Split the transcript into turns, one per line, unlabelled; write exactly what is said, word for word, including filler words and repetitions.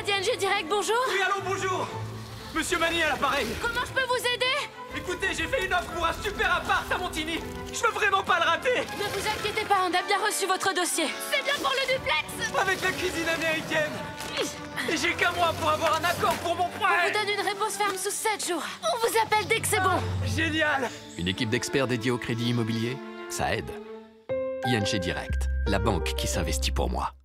Crédit I N G Direct, bonjour.
Oui, allô, bonjour. Monsieur Mani à l'appareil.
Comment je peux vous aider?
Écoutez, j'ai fait une offre pour un super appart à Montigny. Je veux vraiment pas le rater.
Ne vous inquiétez pas, on a bien reçu votre dossier. C'est bien pour le duplex.
Avec la cuisine américaine. Et j'ai qu'un mois pour avoir un accord pour mon
On
prêt.
vous donne une réponse ferme sous sept jours. On vous appelle dès que c'est bon.
Génial.
Une équipe d'experts dédiée au crédit immobilier, ça aide. I N G Direct, la banque qui s'investit pour moi.